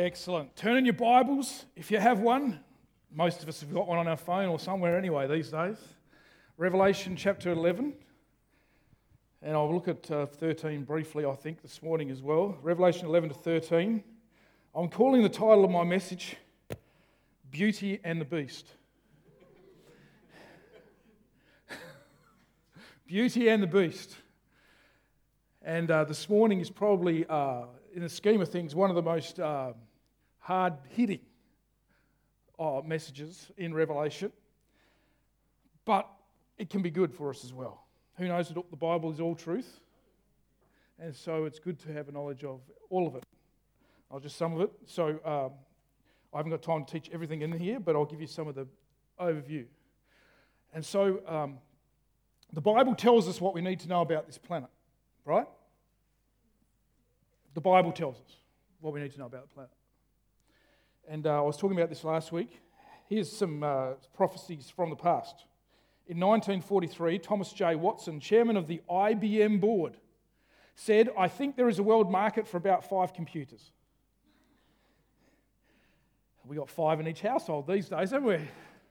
Excellent. Turn in your Bibles, if you have one. Most of us have got one on our phone or somewhere anyway these days. Revelation chapter 11. And I'll look at 13 briefly, I think, this morning as well. Revelation 11 to 13. I'm calling the title of my message, Beauty and the Beast. Beauty and the Beast. And this morning is probably, in the scheme of things, one of the most hard-hitting messages in Revelation. But it can be good for us as well. Who knows that the Bible is all truth? And so it's good to have a knowledge of all of it. Not just some of it. So I haven't got time to teach everything in here, but I'll give you some of the overview. And so the Bible tells us what we need to know about this planet. Right? The Bible tells us what we need to know about the planet. And I was talking about this last week. Here's some prophecies from the past. In 1943, Thomas J. Watson, chairman of the IBM board, said, "I think there is a world market for about 5 computers." We got 5 in each household these days, haven't we?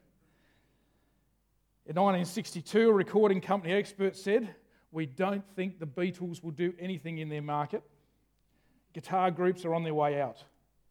In 1962, a recording company expert said, "We don't think the Beatles will do anything in their market. Guitar groups are on their way out."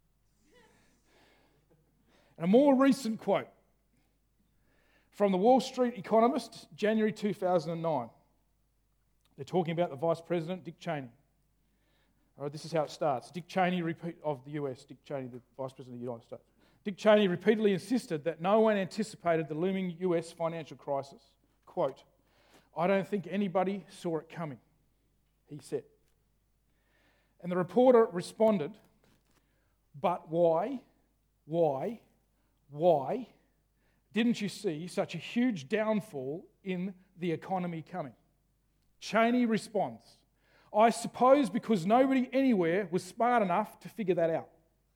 And a more recent quote from the Wall Street Economist, January 2009. They're talking about the Vice President, Dick Cheney. All right, this is how it starts. Dick Cheney of the US, Dick Cheney, the Vice President of the United States. Dick Cheney repeatedly insisted that no one anticipated the looming US financial crisis. Quote, "I don't think anybody saw it coming," he said. And the reporter responded, "But why didn't you see such a huge downfall in the economy coming?" Cheney responds, "I suppose because nobody anywhere was smart enough to figure that out."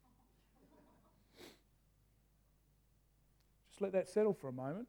Just let that settle for a moment.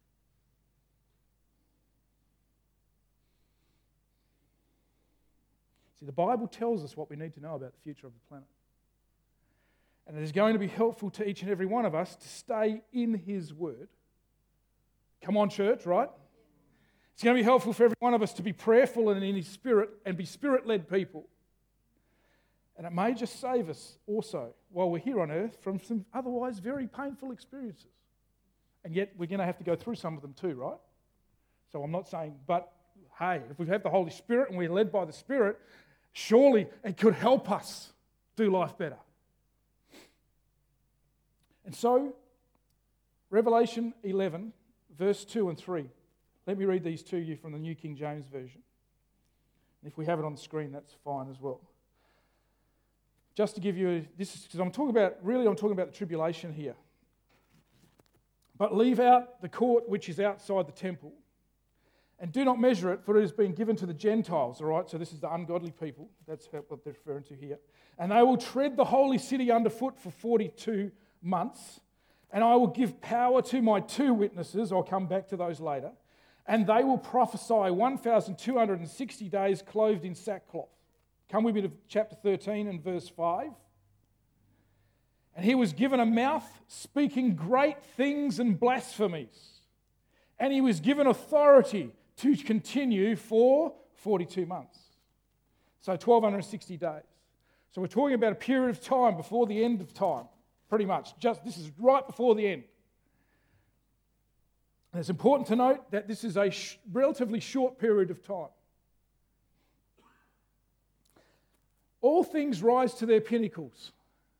See, the Bible tells us what we need to know about the future of the planet. And it is going to be helpful to each and every one of us to stay in His Word. Come on, church, right? It's going to be helpful for every one of us to be prayerful and in His Spirit and be Spirit-led people. And it may just save us also, while we're here on earth, from some otherwise very painful experiences. And yet we're going to have to go through some of them too, right? So I'm not saying, but hey, if we have the Holy Spirit and we're led by the Spirit, surely it could help us do life better. And so, Revelation 11, verse 2 and 3. Let me read these to you from the New King James Version. And if we have it on the screen, that's fine as well. Just to give you, this is because I'm talking about the tribulation here. "But leave out the court which is outside the temple, and do not measure it, for it has been given to the Gentiles." All right, so this is the ungodly people. That's what they're referring to here. "And they will tread the holy city underfoot for 42 months, and I will give power to my 2 witnesses," I'll come back to those later, "and they will prophesy 1,260 days clothed in sackcloth." Come with me to chapter 13 and verse 5. "And he was given a mouth speaking great things and blasphemies, and he was given authority to continue for 42 months. So 1,260 days. So we're talking about a period of time before the end of time, pretty much. This is right before the end. And it's important to note that this is a relatively short period of time. All things rise to their pinnacles.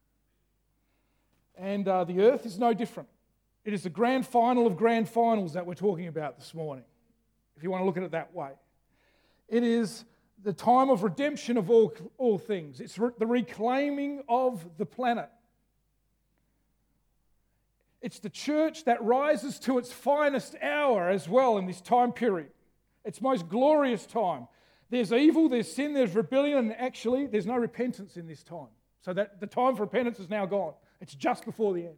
And the earth is no different. It is the grand final of grand finals that we're talking about this morning, if you want to look at it that way. It is the time of redemption of all things. It's the reclaiming of the planet. It's the church that rises to its finest hour as well in this time period. Its most glorious time. There's evil, there's sin, there's rebellion, and actually there's no repentance in this time. So that the time for repentance is now gone. It's just before the end.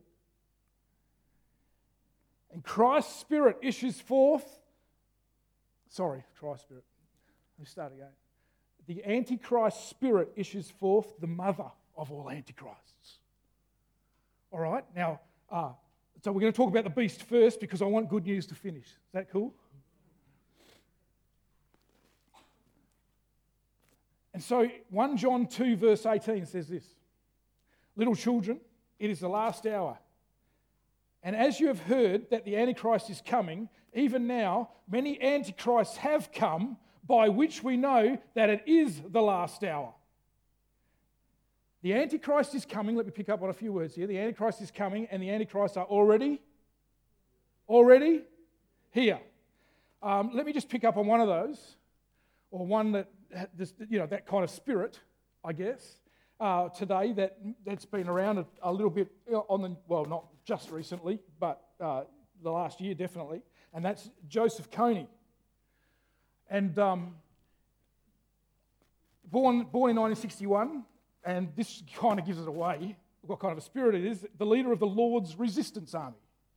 And Christ's Spirit issues forth. Christ's Spirit. Let me start again. The Antichrist spirit issues forth the mother of all antichrists. All right? Now, so we're going to talk about the beast first because I want good news to finish. Is that cool? And so 1 John 2 verse 18 says this, "Little children, it is the last hour. And as you have heard that the Antichrist is coming, even now many Antichrists have come, by which we know that it is the last hour." The Antichrist is coming. Let me pick up on a few words here. The Antichrist is coming and the Antichrists are already here. Let me just pick up on one of those, or one that, that kind of spirit, I guess, today that's been around a little bit not just recently, but the last year definitely, and that's Joseph Kony. And born in 1961, and this kind of gives it away, what kind of a spirit it is, the leader of the Lord's Resistance Army,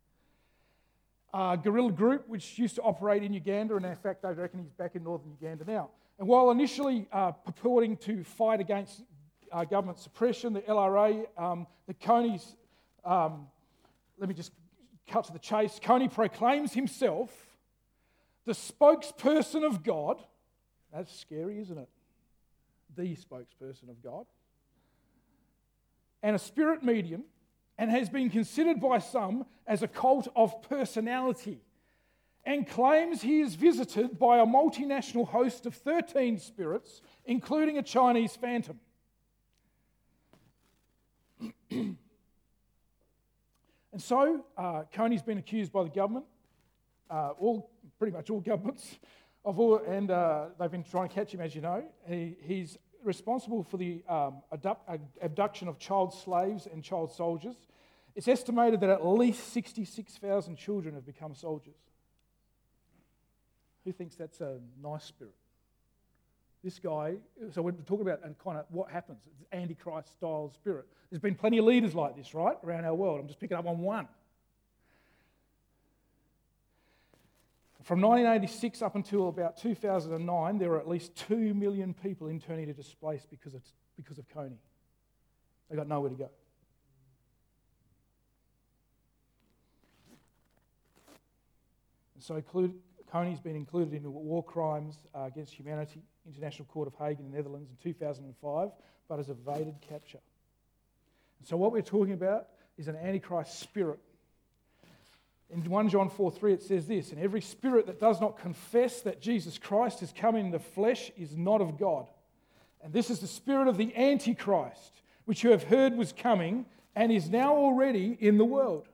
a guerrilla group which used to operate in Uganda, and in fact, I reckon he's back in northern Uganda now. And while initially purporting to fight against government suppression, the LRA, the Konys, let me just cut to the chase, Kony proclaims himself the spokesperson of God. That's scary, isn't it? The spokesperson of God. And a spirit medium, and has been considered by some as a cult of personality, and claims he is visited by a multinational host of 13 spirits, including a Chinese phantom. And so, Kony's been accused by the government, pretty much all governments, and they've been trying to catch him, as you know. He's responsible for the abduction of child slaves and child soldiers. It's estimated that at least 66,000 children have become soldiers. Who thinks that's a nice spirit? This guy, so we're talking about and kind of what happens. It's Antichrist style spirit. There's been plenty of leaders like this, right, around our world. I'm just picking up on one. From 1986 up until about 2009, there were at least 2 million people internally displaced because of Kony. They got nowhere to go. And so Kony's been included in war crimes against humanity, International Court of Hague in the Netherlands in 2005, but has evaded capture. And so what we're talking about is an Antichrist spirit. In 1 John 4:3 it says this, "And every spirit that does not confess that Jesus Christ has come in the flesh is not of God. And this is the spirit of the Antichrist, which you have heard was coming and is now already in the world."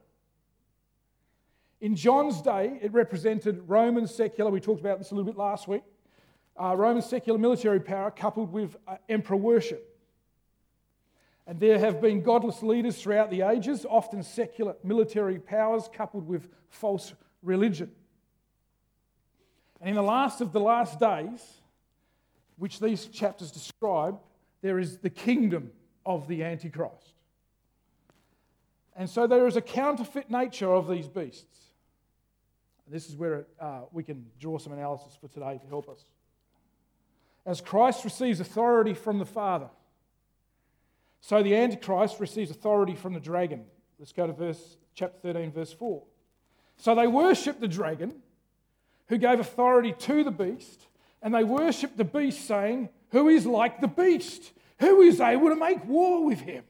In John's day, it represented Roman secular, we talked about this a little bit last week, Roman secular military power coupled with emperor worship. And there have been godless leaders throughout the ages, often secular military powers coupled with false religion. And in the last of the last days, which these chapters describe, there is the kingdom of the Antichrist. And so there is a counterfeit nature of these beasts. And this is where we can draw some analysis for today to help us. As Christ receives authority from the Father, so the Antichrist receives authority from the dragon. Let's go to chapter 13, verse 4. So they worshipped the dragon, who gave authority to the beast, and they worshipped the beast, saying, "Who is like the beast? Who is able to make war with him?"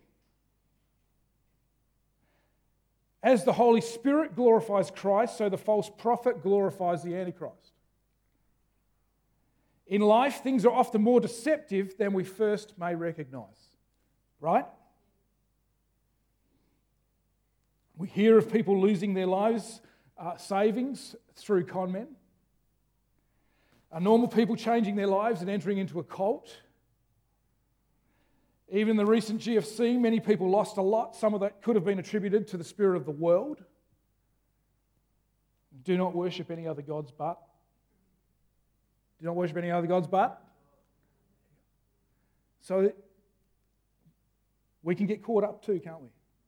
As the Holy Spirit glorifies Christ, so the false prophet glorifies the Antichrist. In life, things are often more deceptive than we first may recognize. Right? We hear of people losing their lives, savings through con men. Normal people changing their lives and entering into a cult. Even in the recent GFC, many people lost a lot. Some of that could have been attributed to the spirit of the world. Do not worship any other gods but. Do not worship any other gods but. So we can get caught up too, can't we?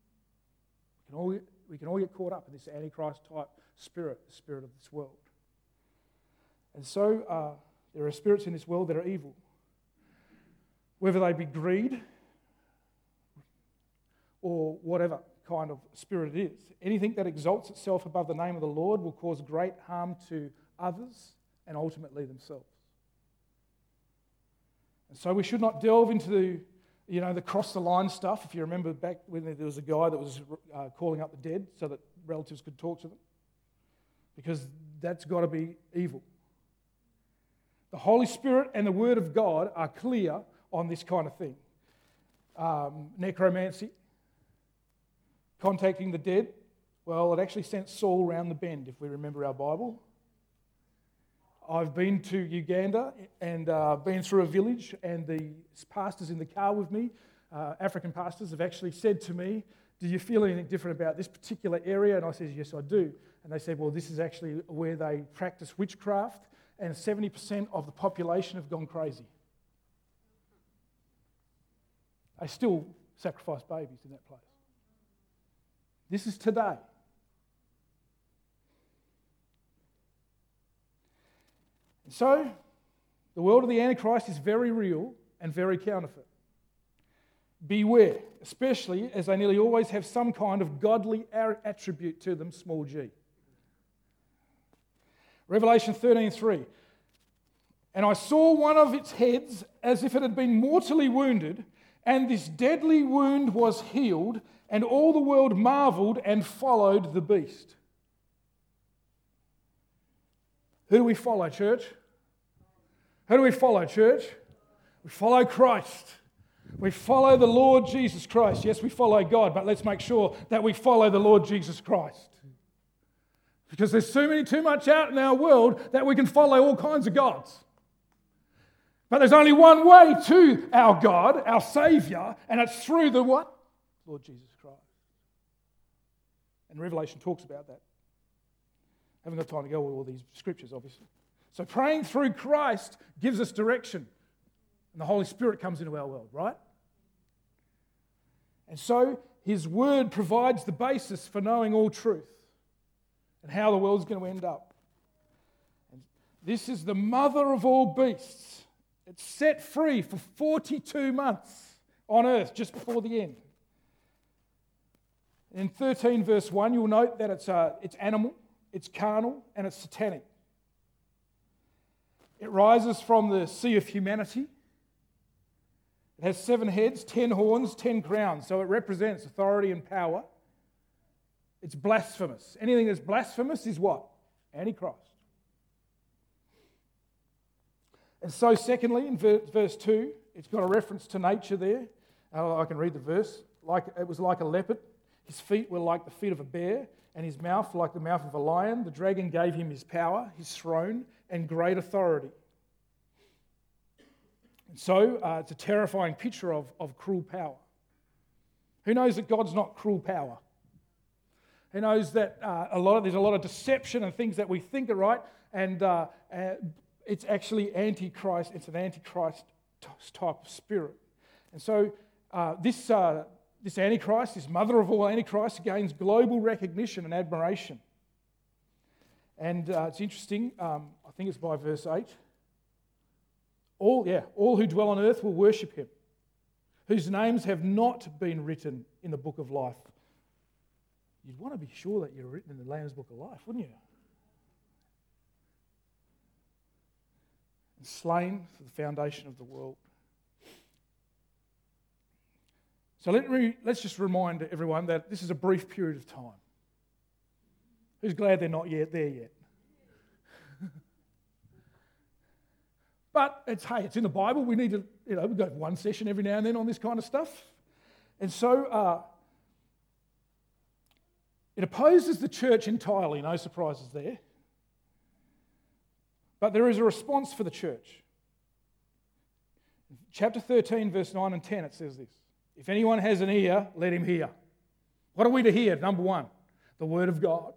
We can all get caught up in this Antichrist type spirit, the spirit of this world. And so there are spirits in this world that are evil. Whether they be greed or whatever, kind of spirit it is. Anything that exalts itself above the name of the Lord will cause great harm to others and ultimately themselves. And so we should not delve into the cross the line stuff. If you remember back when there was a guy that was calling up the dead so that relatives could talk to them, because that's got to be evil. The Holy Spirit and the Word of God are clear on this kind of thing. Necromancy, contacting the dead. Well, it actually sent Saul round the bend, if we remember our Bible. I've been to Uganda and been through a village, and the pastors in the car with me, African pastors, have actually said to me, do you feel anything different about this particular area? And I said, yes, I do. And they said, well, this is actually where they practice witchcraft, and 70% of the population have gone crazy. They still sacrifice babies in that place. This is today. And so, the world of the Antichrist is very real and very counterfeit. Beware, especially as they nearly always have some kind of godly attribute to them, small g. Revelation 13:3. And I saw one of its heads as if it had been mortally wounded, and this deadly wound was healed, and all the world marveled and followed the beast. Who do we follow, church? Who do we follow, church? We follow Christ. We follow the Lord Jesus Christ. Yes, we follow God, but let's make sure that we follow the Lord Jesus Christ. Because there's too much out in our world that we can follow all kinds of gods. But there's only one way to our God, our Saviour, and it's through the what? Lord Jesus Christ. And Revelation talks about that. I haven't got time to go with all these scriptures, obviously. So praying through Christ gives us direction. And the Holy Spirit comes into our world, right? And so His Word provides the basis for knowing all truth and how the world's going to end up. And this is the mother of all beasts. It's set free for 42 months on earth just before the end. In 13 verse 1, you'll note that it's animal, it's carnal, and it's satanic. It rises from the sea of humanity. It has 7 heads, 10 horns, 10 crowns. So it represents authority and power. It's blasphemous. Anything that's blasphemous is what? Antichrist. And so secondly, in verse 2, it's got a reference to nature there. I can read the verse. It was like a leopard. His feet were like the feet of a bear, and his mouth like the mouth of a lion. The dragon gave him his power, his throne, and great authority. And so it's a terrifying picture of cruel power. Who knows that God's not cruel power? Who knows that there's a lot of deception and things that we think are right, and it's actually antichrist. It's an antichrist type of spirit. And so this antichrist, this mother of all antichrists, gains global recognition and admiration. And it's interesting, I think it's by verse 8. All who dwell on earth will worship him, whose names have not been written in the book of life. You'd want to be sure that you're written in the Lamb's book of life, wouldn't you? And slain for the foundation of the world. So let's just remind everyone that this is a brief period of time. Who's glad they're not yet there yet? But it's in the Bible. We need to, we've got one session every now and then on this kind of stuff. And so it opposes the church entirely, no surprises there. But there is a response for the church. In chapter 13, verse 9 and 10, it says this. If anyone has an ear, let him hear. What are we to hear? Number 1, the Word of God.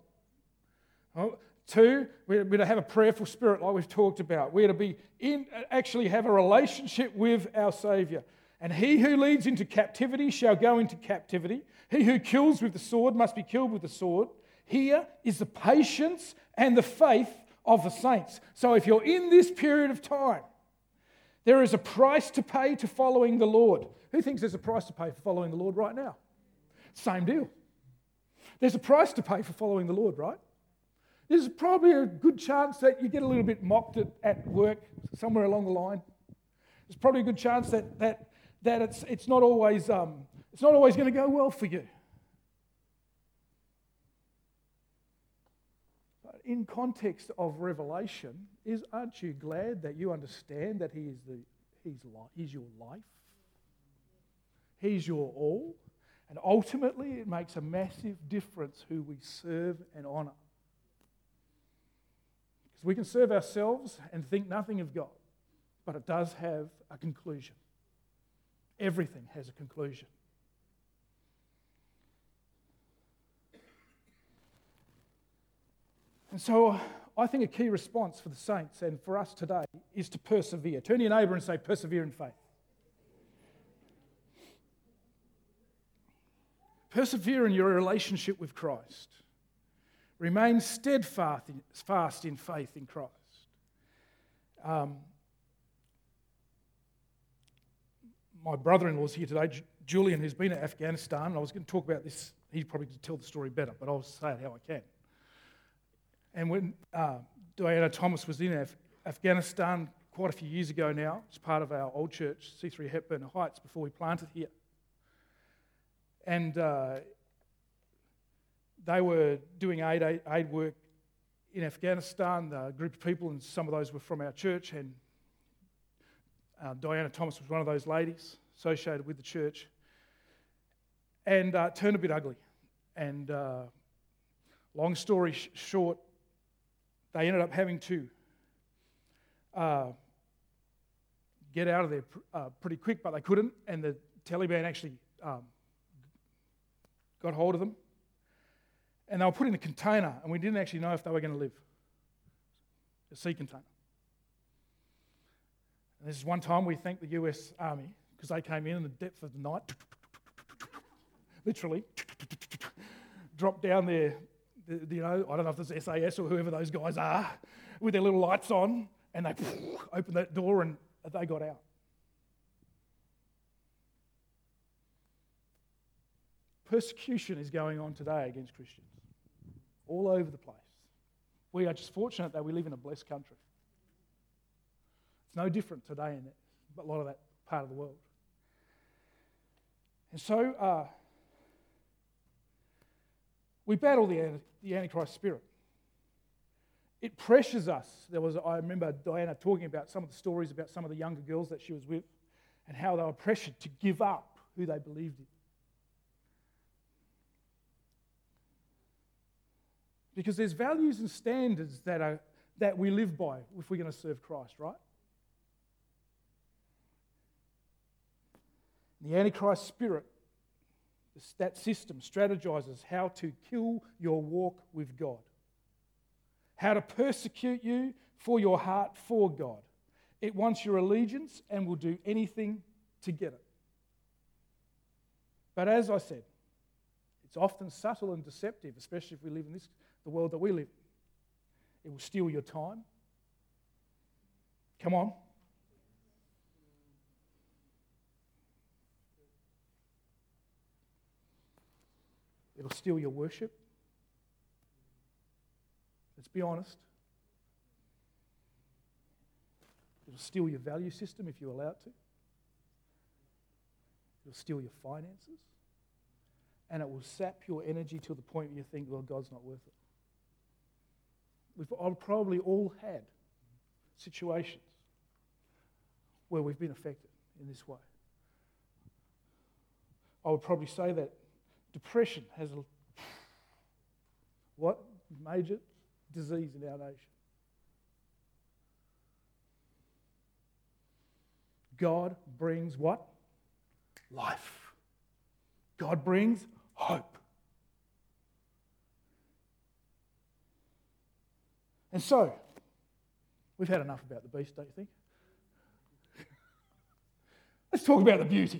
2, we're to have a prayerful spirit like we've talked about. We're to actually have a relationship with our Saviour. And he who leads into captivity shall go into captivity. He who kills with the sword must be killed with the sword. Here is the patience and the faith of the saints. So if you're in this period of time, there is a price to pay to following the Lord. Who thinks there's a price to pay for following the Lord right now? Same deal. There's a price to pay for following the Lord, right? There's probably a good chance that you get a little bit mocked at work somewhere along the line. There's probably a good chance that it's not always going to go well for you. But in context of Revelation, aren't you glad that you understand that He's your life? He's your all. And ultimately, it makes a massive difference who we serve and honour. Because we can serve ourselves and think nothing of God, but it does have a conclusion. Everything has a conclusion. And so I think a key response for the saints and for us today is to persevere. Turn to your neighbour and say, persevere in faith. Persevere in your relationship with Christ. Remain steadfast in faith in Christ. My brother-in-law's here today, Julian, who's been to Afghanistan. I was going to talk about this. He'd probably tell the story better, but I'll say it how I can. And when Diana Thomas was in Afghanistan quite a few years ago now, as part of our old church, C3 Hepburn Heights, before we planted here. And they were doing aid work in Afghanistan. A group of people, and some of those were from our church, and Diana Thomas was one of those ladies associated with the church, and turned a bit ugly. And long story short, they ended up having to get out of there pretty quick, but they couldn't, and the Taliban actually got hold of them, and they were put in a container, and we didn't actually know if they were going to live. A sea container. And this is one time we thanked the US Army, because they came in the depth of the night, literally, dropped down there, I don't know if it's SAS or whoever those guys are, with their little lights on, and they opened that door and they got out. Persecution is going on today against Christians, all over the place. We are just fortunate that we live in a blessed country. It's no different today in a lot of that part of the world. And so we battle the Antichrist spirit. It pressures us. I remember Diana talking about some of the stories about some of the younger girls that she was with and how they were pressured to give up who they believed in. Because there's values and standards that we live by if we're going to serve Christ, right? The Antichrist spirit, that system, strategizes how to kill your walk with God, how to persecute you for your heart for God. It wants your allegiance and will do anything to get it. But as I said, it's often subtle and deceptive, especially if we live in the world that we live in. It will steal your time. Come on. It'll steal your worship. Let's be honest. It'll steal your value system if you allow it to. It'll steal your finances. And it will sap your energy to the point where you think, well, God's not worth it. We've probably all had situations where we've been affected in this way. I would probably say that depression has a major disease in our nation. God brings what? Life. God brings hope. And so, we've had enough about the beast, don't you think? Let's talk about the beauty.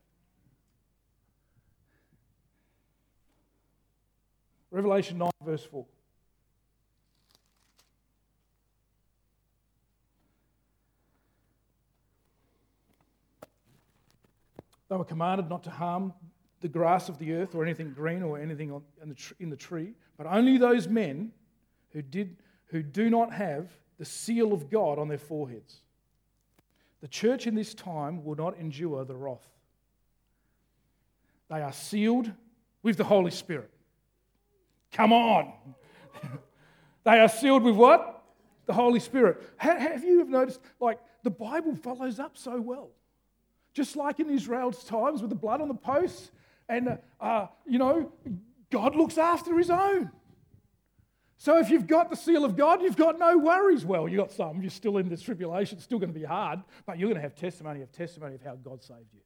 Revelation 9, verse 4. They were commanded not to harm the grass of the earth or anything green or anything in the tree, but only those men who do not have the seal of God on their foreheads. The church in this time will not endure the wrath. They are sealed with the Holy Spirit. Come on! They are sealed with what? The Holy Spirit. Have you noticed, the Bible follows up so well? Just like in Israel's times with the blood on the posts, and, God looks after His own. So if you've got the seal of God, you've got no worries. Well, you've got some. You're still in this tribulation. It's still going to be hard, but you're going to have testimony of how God saved you.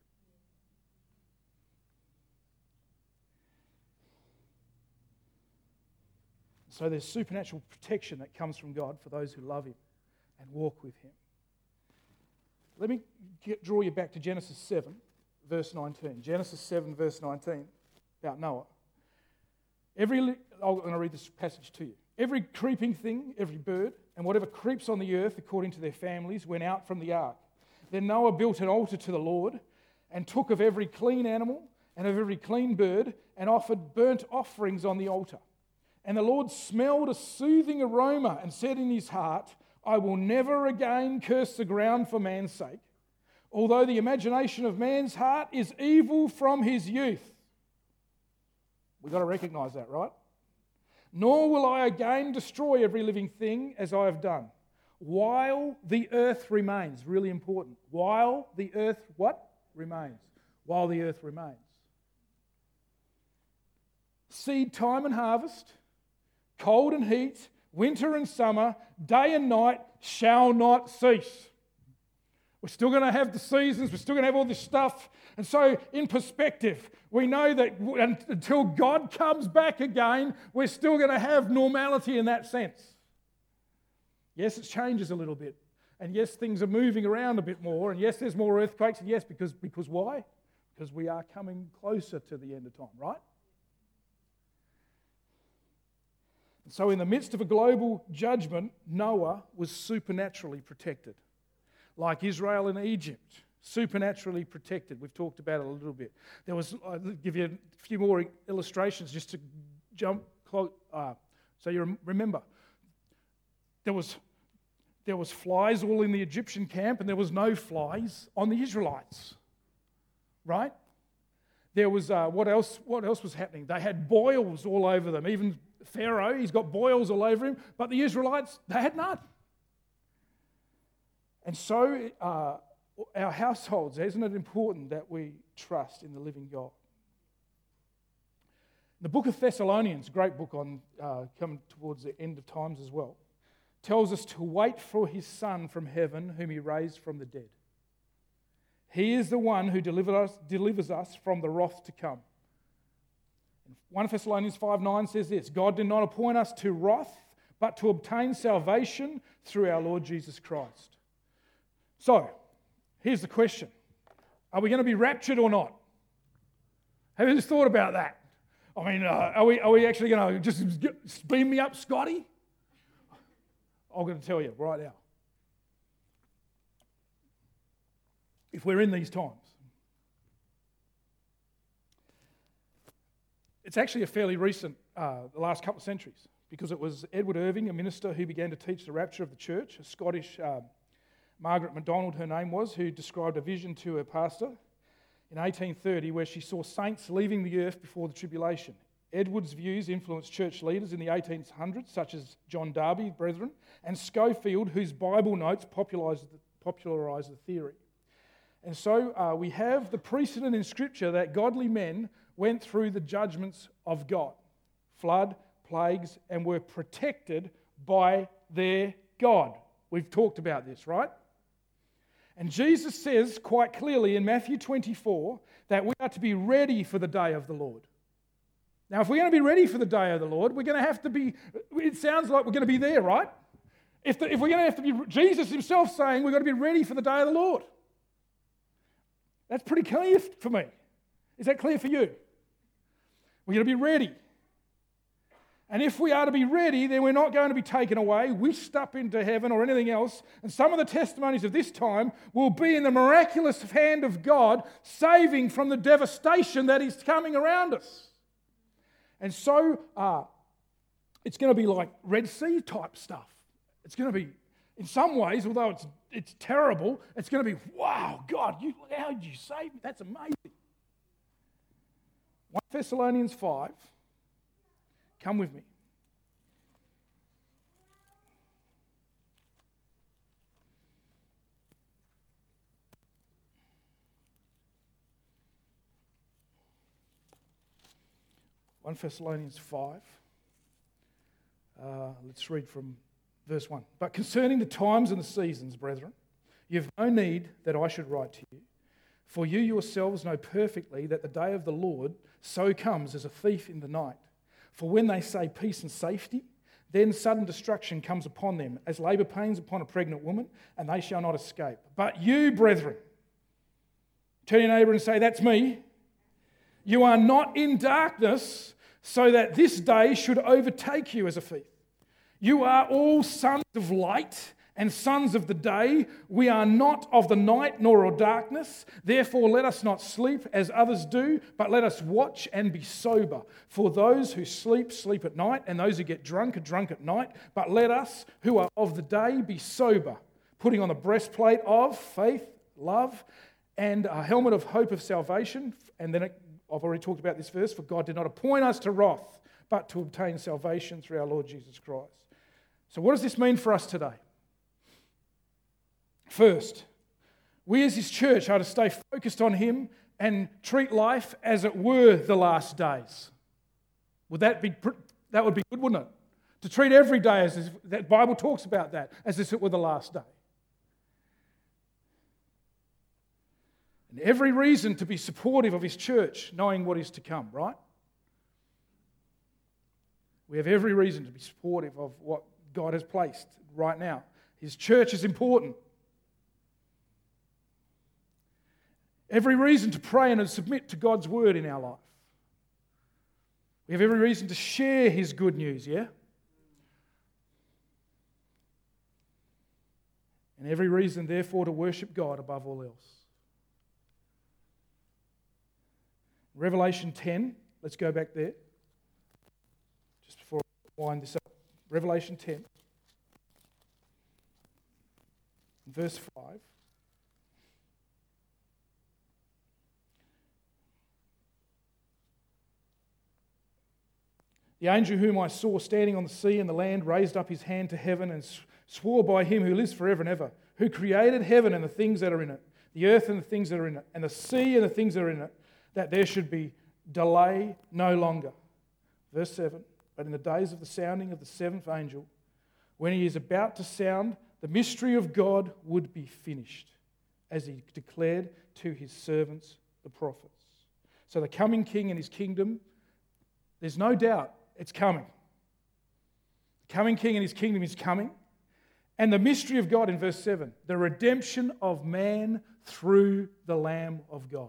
So there's supernatural protection that comes from God for those who love Him and walk with Him. Let me draw you back to Genesis 7, verse 19. Genesis 7, verse 19, about Noah. I'm going to read this passage to you. Every creeping thing, every bird, and whatever creeps on the earth according to their families went out from the ark. Then Noah built an altar to the Lord and took of every clean animal and of every clean bird and offered burnt offerings on the altar. And the Lord smelled a soothing aroma and said in his heart, I will never again curse the ground for man's sake, although the imagination of man's heart is evil from his youth. We've got to recognise that, right? Nor will I again destroy every living thing as I have done, while the earth remains. Really important. While the earth what? Remains. While the earth remains. Seed time and harvest, cold and heat, winter and summer, day and night shall not cease. We're still going to have the seasons, we're still going to have all this stuff. And so, in perspective, we know that until God comes back again, we're still going to have normality in that sense. Yes, it changes a little bit. And yes, things are moving around a bit more. And yes, there's more earthquakes. And yes, because why? Because we are coming closer to the end of time, right? And so in the midst of a global judgment, Noah was supernaturally protected. Like Israel and Egypt, supernaturally protected. We've talked about it a little bit. I'll give you a few more illustrations just to jump close. So you remember, there was flies all in the Egyptian camp and there was no flies on the Israelites, right? There was, what else was happening? They had boils all over them. Even Pharaoh, he's got boils all over him, but the Israelites, they had none. And so our households, isn't it important that we trust in the living God? The book of Thessalonians, great book on coming towards the end of times as well, tells us to wait for his Son from heaven, whom he raised from the dead. He is the one who delivers us from the wrath to come. 1 Thessalonians 5:9 says this, God did not appoint us to wrath, but to obtain salvation through our Lord Jesus Christ. So, here's the question. Are we going to be raptured or not? Have you just thought about that? I mean, are we actually going to just beam me up, Scotty? I'm going to tell you right now. If we're in these times, it's actually a fairly recent, the last couple of centuries, because it was Edward Irving, a minister who began to teach the rapture of the church, a Scottish Margaret MacDonald, her name was, who described a vision to her pastor in 1830 where she saw saints leaving the earth before the tribulation. Edward's views influenced church leaders in the 1800s, such as John Darby, brethren, and Schofield, whose Bible notes popularised the theory. And so we have the precedent in Scripture that godly men went through the judgments of God, flood, plagues, and were protected by their God. We've talked about this, right? And Jesus says quite clearly in Matthew 24 that we are to be ready for the day of the Lord. Now, if we're going to be ready for the day of the Lord, we're going to have to be, it sounds like we're going to be there, right? If we're going to have to be, Jesus himself saying we're going to be ready for the day of the Lord. That's pretty clear for me. Is that clear for you? We're going to be ready. And if we are to be ready, then we're not going to be taken away, whisked up into heaven or anything else. And some of the testimonies of this time will be in the miraculous hand of God, saving from the devastation that is coming around us. And so it's going to be like Red Sea type stuff. It's going to be, in some ways, although it's terrible, it's going to be, wow, God, how did you save me? That's amazing. 1 Thessalonians 5. Come with me. One Thessalonians 5. Let's read from verse 1. But concerning the times and the seasons, brethren, you have no need that I should write to you. For you yourselves know perfectly that the day of the Lord so comes as a thief in the night. For when they say peace and safety, then sudden destruction comes upon them, as labour pains upon a pregnant woman, and they shall not escape. But you, brethren, turn your neighbour and say, that's me. You are not in darkness, so that this day should overtake you as a thief. You are all sons of light and sons of the day. We are not of the night nor of darkness. Therefore let us not sleep as others do, but let us watch and be sober. For those who sleep, sleep at night, and those who get drunk are drunk at night. But let us who are of the day be sober, putting on the breastplate of faith, love, and a helmet of hope of salvation. And then I've already talked about this verse, for God did not appoint us to wrath, but to obtain salvation through our Lord Jesus Christ. So what does this mean for us today? First, we as His church are to stay focused on Him and treat life as it were the last days. That would be good, wouldn't it? To treat every day as if, that Bible talks about that, as if it were the last day. And every reason to be supportive of His church, knowing what is to come, right? We have every reason to be supportive of what God has placed right now. His church is important. Every reason to pray and submit to God's word in our life. We have every reason to share His good news, yeah? And every reason, therefore, to worship God above all else. Revelation 10, let's go back there. Just before I wind this up. Revelation 10, verse 5. The angel whom I saw standing on the sea and the land raised up his hand to heaven and swore by Him who lives forever and ever, who created heaven and the things that are in it, the earth and the things that are in it, and the sea and the things that are in it, that there should be delay no longer. Verse 7, but in the days of the sounding of the seventh angel, when he is about to sound, the mystery of God would be finished, as He declared to His servants, the prophets. So the coming King and His kingdom, there's no doubt it's coming. The coming King and His kingdom is coming. And the mystery of God in verse 7, the redemption of man through the Lamb of God.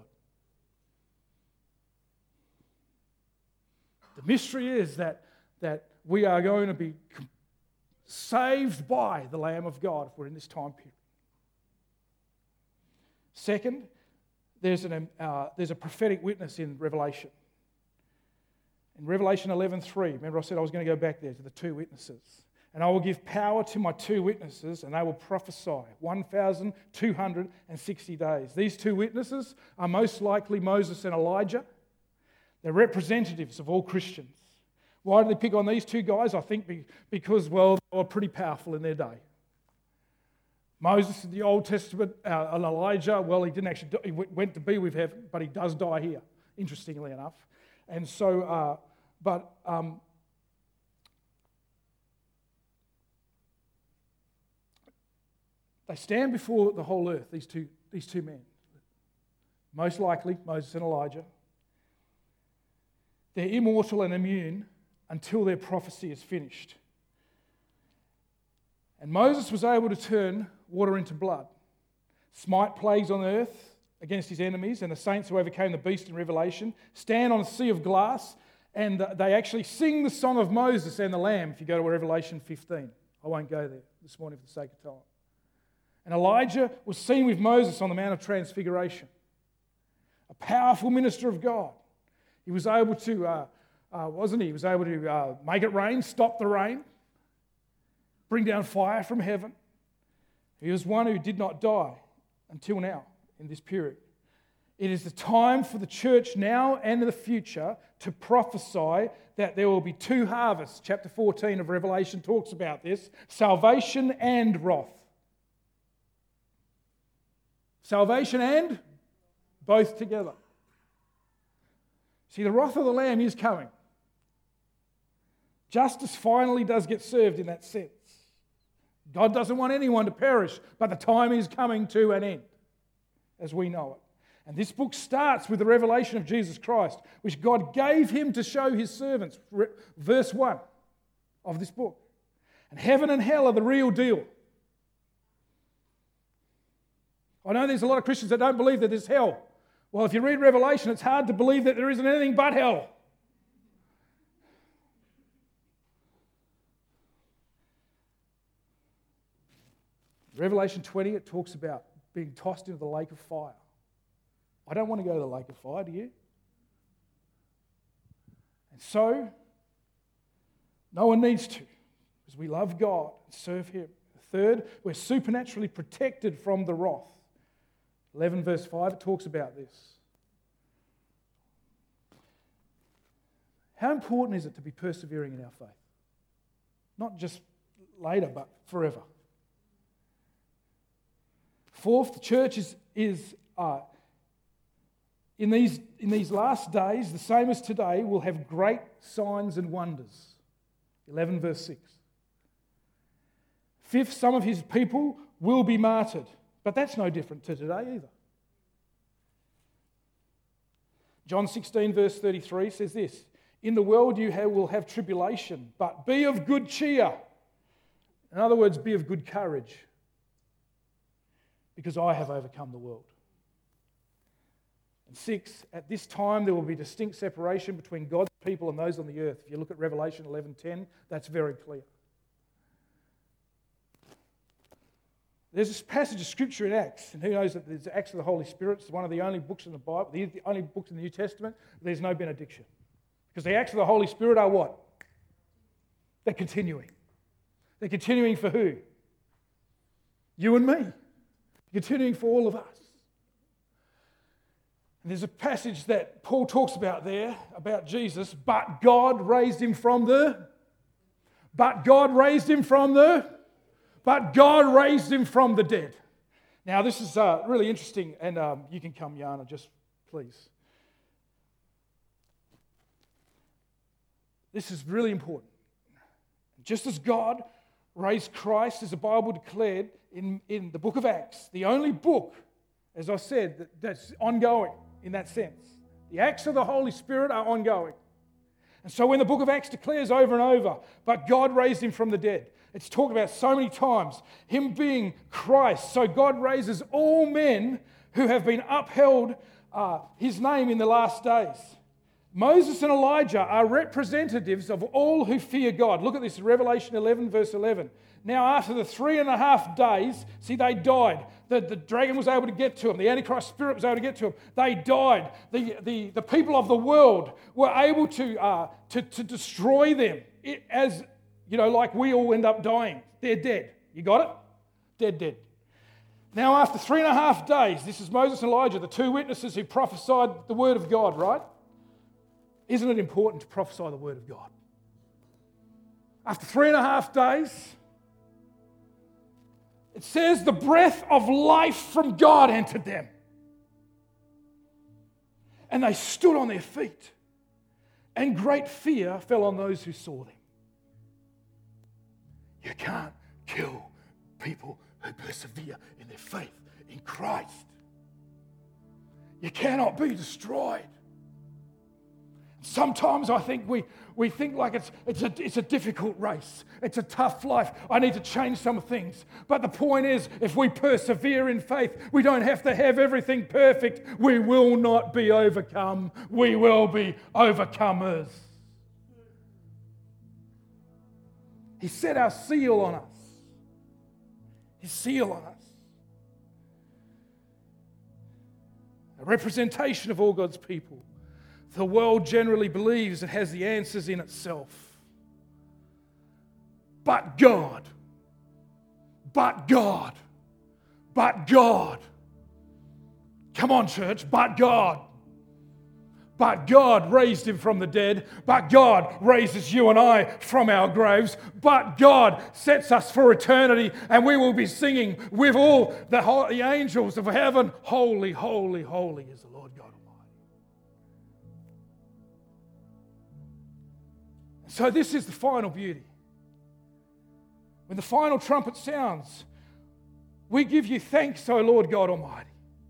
The mystery is that we are going to be saved by the Lamb of God if we're in this time period. Second, there's a prophetic witness in Revelation. In Revelation 11:3, remember I said I was going to go back there to the two witnesses. And I will give power to my two witnesses, and they will prophesy 1,260 days. These two witnesses are most likely Moses and Elijah. They're representatives of all Christians. Why did they pick on these two guys? I think because, well, they were pretty powerful in their day. Moses in the Old Testament, and Elijah, well, he didn't actually, he went to be with heaven, but he does die here, interestingly enough. And so, they stand before the whole earth, these two men. Most likely, Moses and Elijah. They're immortal and immune until their prophecy is finished. And Moses was able to turn water into blood, smite plagues on the earth against his enemies, and the saints who overcame the beast in Revelation, stand on a sea of glass, And they actually sing the song of Moses and the Lamb if you go to Revelation 15. I won't go there this morning for the sake of time. And Elijah was seen with Moses on the Mount of Transfiguration. A powerful minister of God. He was able to, wasn't he? He was able to make it rain, stop the rain, bring down fire from heaven. He was one who did not die until now in this period. It is the time for the church now and in the future to prophesy that there will be two harvests. Chapter 14 of Revelation talks about this. Salvation and wrath. Salvation and both together. See, the wrath of the Lamb is coming. Justice finally does get served in that sense. God doesn't want anyone to perish, but the time is coming to an end, as we know it. And this book starts with the revelation of Jesus Christ, which God gave him to show his servants. Verse 1 of this book. And heaven and hell are the real deal. I know there's a lot of Christians that don't believe that there's hell. Well, if you read Revelation, it's hard to believe that there isn't anything but hell. Revelation 20, it talks about being tossed into the lake of fire. I don't want to go to the lake of fire, do you? And so, no one needs to, because we love God and serve him. Third, we're supernaturally protected from the wrath. 11 verse 5, it talks about this. How important is it to be persevering in our faith? Not just later, but forever. Fourth, the church is in these last days, the same as today, will have great signs and wonders. 11 verse 6. Fifth, some of his people will be martyred. But that's no different to today either. John 16 verse 33 says this, in the world you will have tribulation, but be of good cheer. In other words, be of good courage, because I have overcome the world. And 6, at this time there will be distinct separation between God's people and those on the earth. If you look at Revelation 11:10, that's very clear. There's this passage of Scripture in Acts, and who knows that there's Acts of the Holy Spirit. It's one of the only books in the Bible, the only books in the New Testament, there's no benediction. Because the Acts of the Holy Spirit are what? They're continuing. They're continuing for who? You and me. Continuing for all of us. And there's a passage that Paul talks about there, about Jesus, but God raised him from the dead. Now, this is really interesting, and you can come, Yana, just please. This is really important. Just as God raised Christ, as the Bible declared in the book of Acts, the only book, as I said, that's ongoing in that sense. The acts of the Holy Spirit are ongoing. And so when the book of Acts declares over and over, but God raised him from the dead, it's talked about so many times, him being Christ. So God raises all men who have been upheld his name in the last days. Moses and Elijah are representatives of all who fear God. Look at this, Revelation 11, verse 11. Now after the 3.5 days, see, they died. The dragon was able to get to them. The Antichrist spirit was able to get to them. They died. The people of the world were able to destroy them. As, you know, like we all end up dying. They're dead. You got it? Dead. Now after 3.5 days, this is Moses and Elijah, the two witnesses who prophesied the word of God, right? Isn't it important to prophesy the word of God? After 3.5 days, it says the breath of life from God entered them. And they stood on their feet, and great fear fell on those who saw them. You can't kill people who persevere in their faith in Christ. You cannot be destroyed. Sometimes I think we think like it's a difficult race. It's a tough life. I need to change some things. But the point is, if we persevere in faith, we don't have to have everything perfect. We will not be overcome. We will be overcomers. He set our seal on us. His seal on us. A representation of all God's people. The world generally believes it has the answers in itself. But God. But God. But God. Come on, church. But God. But God raised him from the dead. But God raises you and I from our graves. But God sets us for eternity, and we will be singing with all the angels of heaven, holy, holy, holy is the Lord God Almighty. So this is the final beauty. When the final trumpet sounds, we give you thanks, O Lord God Almighty.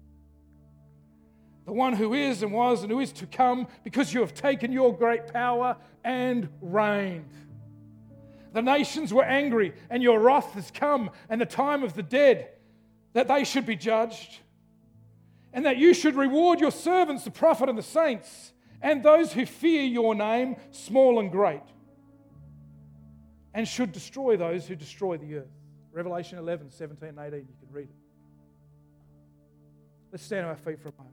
The one who is and was and who is to come, because you have taken your great power and reigned. The nations were angry, and your wrath has come, and the time of the dead, that they should be judged, and that you should reward your servants, the prophet and the saints, and those who fear your name, small and great, and should destroy those who destroy the earth. Revelation 11, 17 and 18, you can read it. Let's stand on our feet for a moment.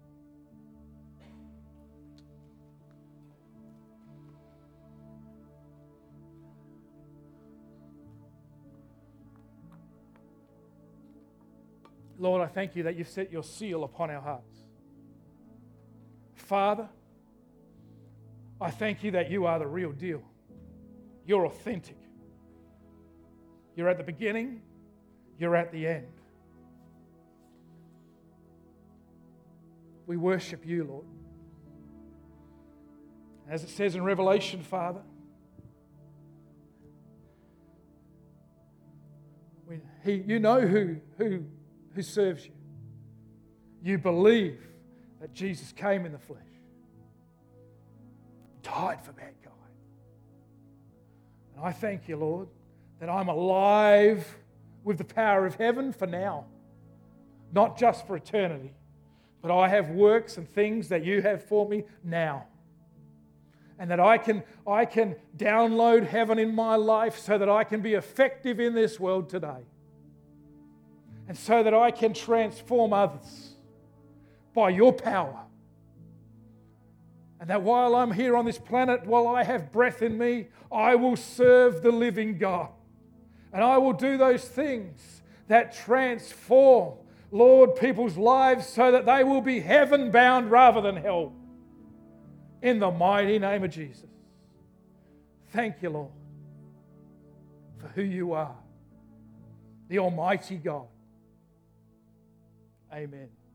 Lord, I thank you that you've set your seal upon our hearts. Father, I thank you that you are the real deal. You're authentic. You're at the beginning. You're at the end. We worship you, Lord. As it says in Revelation, Father, you know who serves you. You believe that Jesus came in the flesh, died for mankind. And I thank you, Lord, that I'm alive with the power of heaven for now, not just for eternity, but I have works and things that you have for me now. And that I can download heaven in my life so that I can be effective in this world today. And so that I can transform others by your power. And that while I'm here on this planet, while I have breath in me, I will serve the living God. And I will do those things that transform, Lord, people's lives so that they will be heaven-bound rather than hell. In the mighty name of Jesus. Thank you, Lord, for who you are, the Almighty God. Amen.